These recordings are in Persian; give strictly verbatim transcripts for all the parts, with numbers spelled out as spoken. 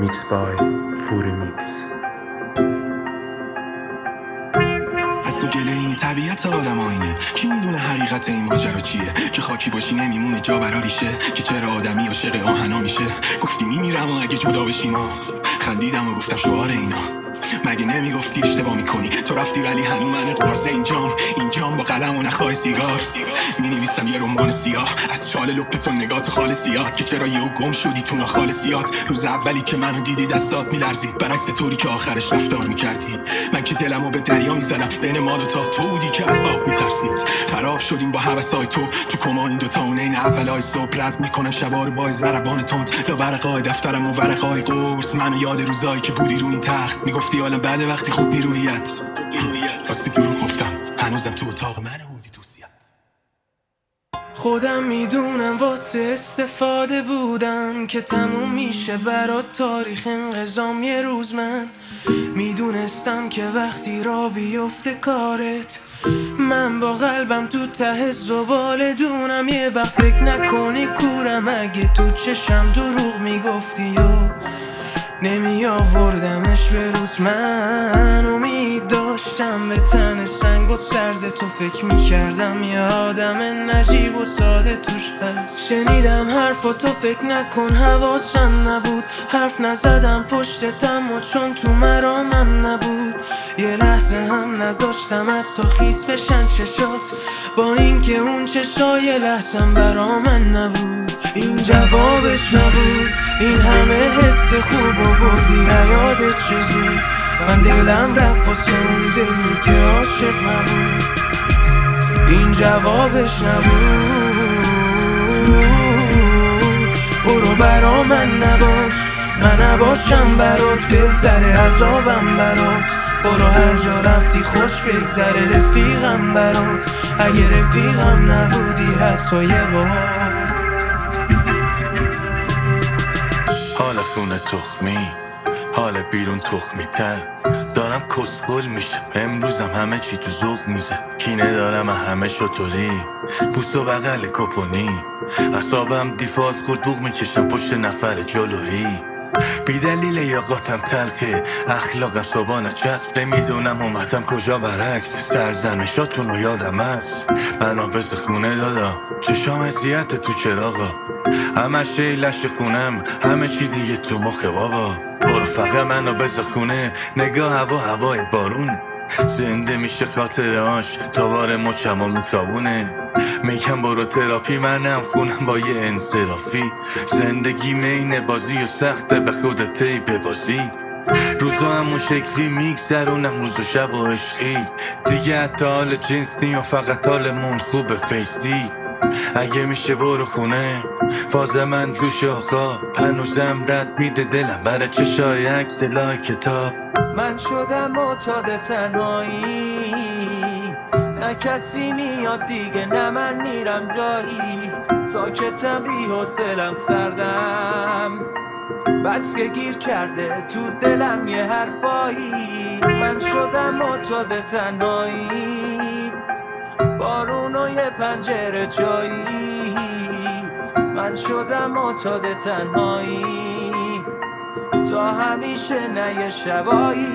Mixed by Furi Mix. از تو گله اینی طبیعت آدم آینه. کی میدونه حقیقت این ماجرا چیه؟ که خاکی باشی نمیمونه جا براریشه. که چرا آدمی عاشق آهنا میشه؟ گفتی میمیرم و اگه جدا بشیم ها. خندیدم و گفتم شعار اینا. مگه نمیگفتی اشتباه میکنی؟ تو رفتی ولی هنو من قرازه اینجام. اینجام با قلم و نخواه سیگار مینویسم یه رمان سیاه از چال لپتون نگات خالصیات. که چرا یهو گم شدی تو ناخالصیات؟ روز اولی که منو دیدی دستات میلرزید، برعکس طوری که آخرش رفتار میکردی. من که دلمو به دریا میزدم، بین ما دوتا تو بودی که از آب میترسید. خراب شدیم با هوسای تو تو کمان این دوتا اونین اولای صبح. رد میکنم شبا رو با ضربان تند لا ورقای دفترم و ورقای قرص. منو یاد روزایی که بودی روی این تخت میگفتی حالا بعد وقتی خوب بیرویت واسه دروغ گفتم هنوزم تو اتاق منه بودی توصیت. خودم میدونم واسه استفاده بودم که تموم میشه برات تاریخ انقضام یه روز. من میدونستم که وقتی را بیفته کارت، من با قلبم تو ته زباله دونم. یه وقت فکر نکنی کورم اگه تو چشم دروغ میگفتی و نمی آوردمش به روز. من امید داشتم به تن سنگ و سرز تو فکر میکردم یه آدم نجیب و ساده توش هست. شنیدم حرفا تو فکر نکن حواسم نبود، حرف نزدم پشتتم و چون تو مرامم نبود. یه لحظه هم نذاشتم حتی خیس بشن چشات، با اینکه اون چشای لحظم برا من نبود. این جوابش نبود، این همه حس خوب و بردی یادت چه زود. من دلم رفت واسه اون دلی که عاشق نبود. این جوابش نبود. برو برا من نباش، من نباشم برات بهتره عذابم برات. برو هر جا رفتی خوش بگذره رفیقم برات. اگه رفیقم نبودی حتی یه بار. حال خونه تخمی، حال بیرون تخمی تر. دارم کسگل میشم امروزم همه چی تو ذوق میزه. کینه دارم همه شطوری بوس و بغل کپونی. اعصابم دیفالت خود بوق میکشم پشت نفر جلویی. بی دلیل یاقاتم تلخه، اخلاقم صبحانه چسب. نمیدونم اومدم کجا برعکس، سرزنشاتون رو یادم هست. بنا بز خونه دادا چشام اذیت تو چراغا. همه شی لش خونم همه چی دیگه تو مخه بابا. برو فقط منو بز خونه، نگاه هوا هوای بارون. زنده میشه خاطرهاش تا بار مچمو میخوابونه. میگم برو تراپی منم خونم با یه انصرافی. زندگی مین بازی و سخته به خودت ای ببازی. روزا همون شکلی میگذرونم روز و شب و عشقی. دیگه حتی حال جنس نیم و فقط حالمون خوبه فیسی. اگه میشه برو خونه، فاز من گوش آخا. هنوزم رد میده دلم برای چشای عکس لای کتاب. من شدم معتاد تنهایی، نه کسی میاد دیگه نه من میرم جایی. ساکتم بی حوصله‌ام سردم، بس که گیر کرده تو دلم یه حرفایی. من شدم معتاد تنهایی، بارون و یه پنجره جایی. من شدم معتاد تنهایی تا همیشه نه یه شبایی.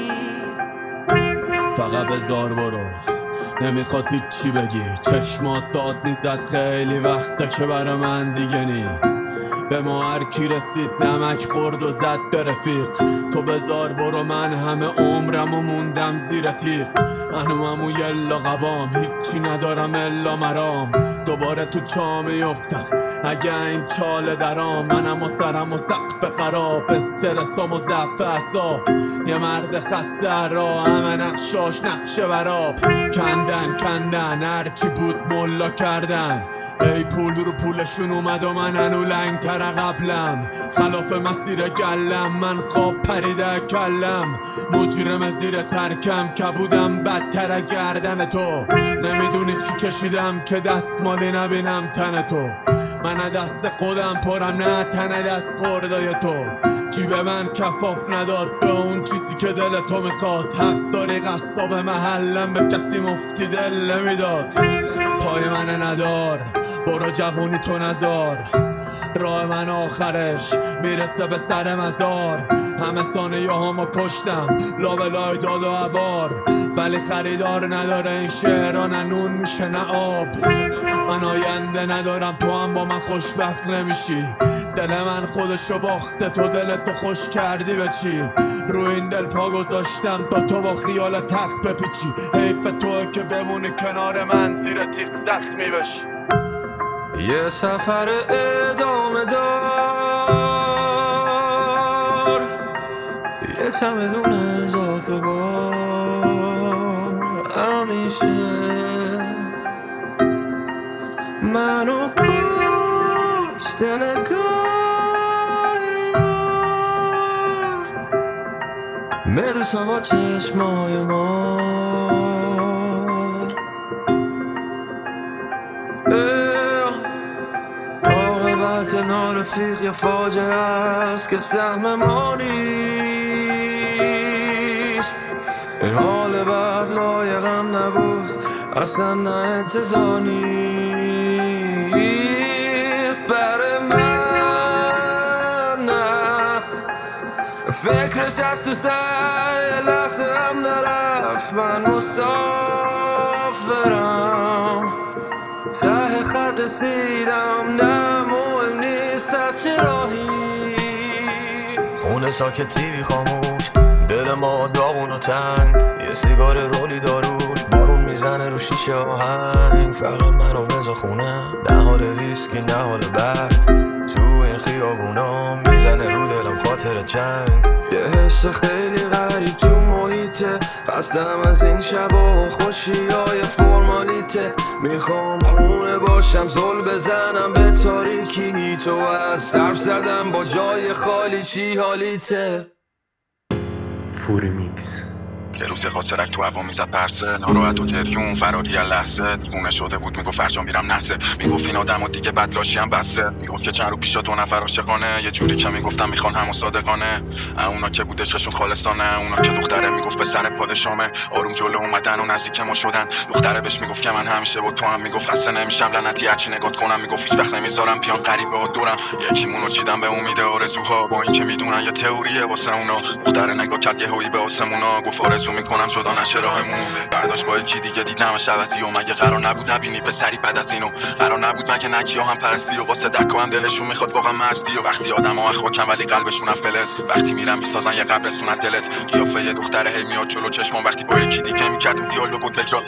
فقط بذار برو، نمیخواد چی بگی. چشمات داد میزد خیلی وقته که برا من دیگه نی. به ما هر کی رسید نمک خورد و زد به رفیق. تو بذار برو، من همه عمرم و موندم زیر تیغ. هنوزم و یلا قبام هیچی ندارم الا مرام. دوباره تو چا میفتم اگه این چاله درام. منم و سرم و سقف خراب، استرسام و ضعف اعصاب. یه مرد خسته را همه نقشاش نقشه براب. کندن کندن هرچی بود ملا کردن. ای پول رو پولشون اومد و من هنو لنگ تر قبلم. خلاف مسیر گلم من خواب پریده کلم. مجرم زیر ترکم کبودم بدتر گردن تو. نمیدونی چی کشیدم که دستمالی نبینم تن تو. من دست خودم پرم نه تن دست خوردای تو. جیب من کفاف نداد به اون چیزی که دل تو میخواست. حق داری قصاب محلم به کسی مفتی دل نمیداد. پای من ندار برو جوونی تو نزار. راه من آخرش میرسه به سر مزار. همه ثانیه همو کشتم لابلای داد و عوار، ولی خریدار نداره این شعرها، نه نون میشه نه آب. من آینده ندارم تو هم با من خوشبخت نمیشی. دل من خودشو باخته تو دلتو خوش کردی به چی؟ رو این دل پا گذاشتم تا تو با خیال تخت بپیچی. حیف تو که بمونی کنار من زیر تیغ زخمی بشی. یه سفر ادامه دار، یه چمدون اضافه بار، همیشه منو کشته نگاهی یار، بدوسم با چشمای مار. عاقبت نارفیق یه فاجعه است که سهم ما نیست. این حال بعد لایقم نبود، اصلا نه انتظار نیست برای من. نه فکرش از تو سر لحظه هم نرفت. من مسافرم ته خط رسیدم، نه مهم نیست از چه راهی. خونه ساکت، تیوی خاموش، دل ما داغون و تنگ، یه سیگار رولی داروش، بارون میزنه رو شیشه آهنگ. فقط من و مز خونه، نه حال ویسکی نه حال برگ، تو این خیابونا میزنه رو دلم خاطر چنگ. یه حس خیلی غریب تو محیطه، خستم از این شبا و خوشی های فرمالیته. میخوام خونه باشم زل بزنم به تاریکی، تو از طرف زدم با جای خالی چی حالیته. فوری میکس. یه روز خاصرک تو هوا میزد پرسه، ناراحت و گریون فراری از لحظه. دیوونه شده بود میگفت فرجا میرم نحسه، میگفت این آدم و دیگه بدلاشی هم بسه. میگفت که چند رو پیشا دو نفر عاشقانه، یه جوری که میگفتم میخوان هم و صادقانه. اونا که بود عشقشون خالصانه، اونا که دختره میگفت به سر پادشامه. آروم جلو اومدن و نزدیک ما شدن، دختره بهش میگفت که من همیشه با تو هم. میگفت خسته نمیشم لعنتی هرچی نگات کنم، میگفت هیچ وقت نمیذارم بیان غریبه ها دورم. یکیمونو چیدم به امید آرزوها، با اینکه میدونن یه تئوریه واسه اونا. دختره نگاه کرد یهویی به آسمونا، گفت آرزو میکنم جدا نشه راهمون. برداشت با یکی دیگه دیدمش عوضی و مگه قرار نبود نبینی به سری بعد از اینو؟ قرار نبود مگه نکیا هم پرستی و واسه دکا هم دلشون میخواد واقعا مستی. و وقتی آدم‌ها خاکن ولی قلبشون فلز، وقتی میرن میسازن یه قبرستون از دلت. قیافه یه دختره هی میاد جلو چشمام، وقتی با یکی دیگه میکردیم دیالوگ و تکرار.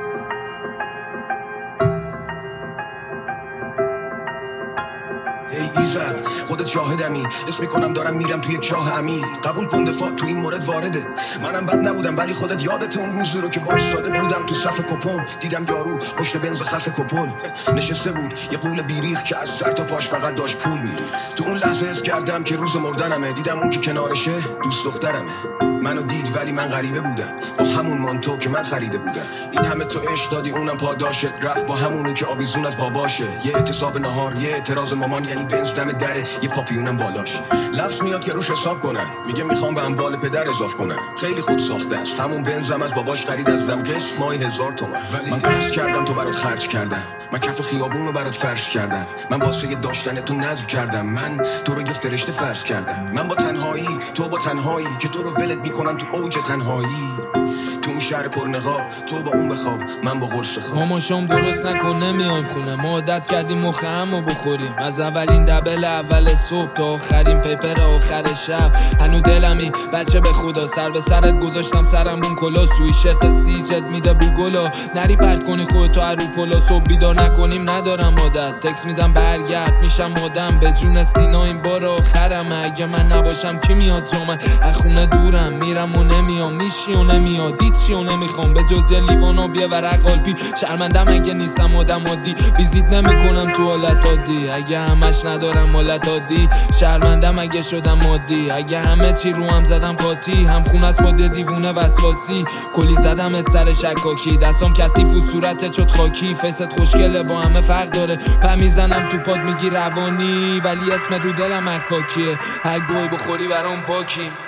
ای ایزد خودت شاهدمی، اسم میکنم دارم میرم توی چاه عمیق. قبول کن دفاع تو این مورد وارده، منم بد نبودم ولی خودت یادت اون روزی رو که وایساده بودم تو صف کپون. دیدم یارو پشت بنز خف کپل نشسته بود، یه قول بیریخ که از سر تا پاش فقط داشت پول میری. تو اون لحظه حس کردم که روز مردنمه. دیدم اون که کنارشه دوست دخترمه. منو دید ولی من غریبه بودم، با همون مانتو که من خریده بودم. این همه تو عشق دادی اونم پاداشت، رفت با همونی که آویزون از باباشه. یه اعتصاب نهار، یه اعتراض مامان، یعنی بنز دم دره، یه پاپیونم بالاش. لفظ میاد که روش حساب کنن، میگه میخوام به اموال پدر اضاف کنم. خیلی خود ساخته است، همون بنزم از باباش خرید از دم قسط ماهی هزار تومن. من قرض کردم تو برات خرج کردم، من کف خیابون رو برات فرش کردم. من واسه داشتن تو نذر کردم، من تو رو یه فرشته فرض کردم. من با تنهایی تو با تنهایی که تو رو ولت میکنن تو اوج تنهایی. تو اون شهر پرنقاب تو با اون بخواب، من با قرص خواب. ماما شام درست نکن نمیایم خونه، ما عادت کردیم مخ همو بخوریم. از اولین دبل اول صبح تا آخرین پیپر آخر شب. هنو دلمی بچه به خدا، سر به سرت گذاشتم سرم بون کلا. سویشت سیجت میده بو گلا، نری پرت کنی خودتو رو پلا. صبح بیدار نکنیم ندارم عادت، تکس میدم برگرد میشم آدم. به جون سینا این بار آخرم، اگه من نباشم کی میاد جا من؟ از خونه دورم میرم و نمیام، میشی و نمیاد، هیچی و نمیخوام به جز یه لیوان آب یه ورق قلبی. شرمندم اگه نیستم آدم عادی، ویزیت نمیکنم تو حالت عادی. اگه همش ندارم حالت عادی، شرمندم اگه شدم عادی. اگه همه چی رو هم زدم قاطی، هم خون است با دیوونه وسواسی. کلی زدم از سر شکاکی، دستام کثیف و صورتت شد خاکی. فیست خوشگله با همه فرق داره، پا میزنم تو پاد میگی روانی، ولی اسم رو دلم عکاکیه. هر گوی بخوری برام باکیم.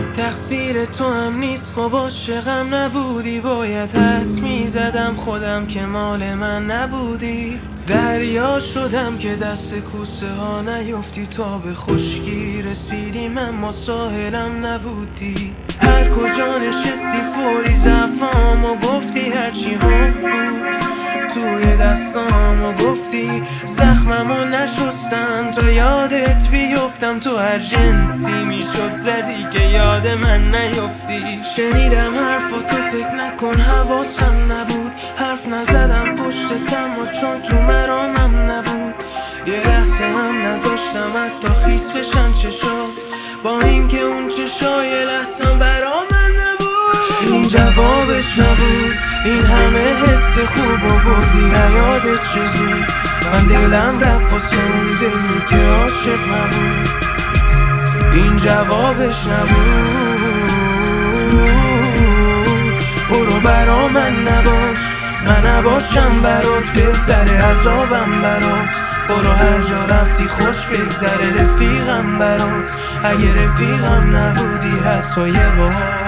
تقصیر تو هم نیست، خب عاشقم نبودی. باید حدس میزدم خودم که مال من نبودی. دریا شدم که دست کوسه ها نیفتی، تا به خشکی رسیدیم اما ساحلم نبودی. هر کجا نشستی فوری زفام و گفتی هرچی هم بود توی دستام و گفتی زخممو نشستم تا یادت بیفتم. تو هر جنسی میشد زدی که یاد من نیفتی. شنیدم حرفاتو فکر نکن حواسم نبود، حرف نزدم پشتتم و چون تو مرامم نبود. یه لحظه هم نذاشتم حتی خیس بشن چشات، با اینکه اون چشای لحظم برا من نبود. این جوابش نبود، این همه حس خوب و بودی یادت چه زود. من دلم رفت واسه اون دلی که عاشق نبود. این جوابش نبود. برو برا من نباش، من نباشم برات بهتره عذابم برات. برو هر جا رفتی خوش بگذره رفیقم برات. اگه رفیقم نبودی حتی یه بار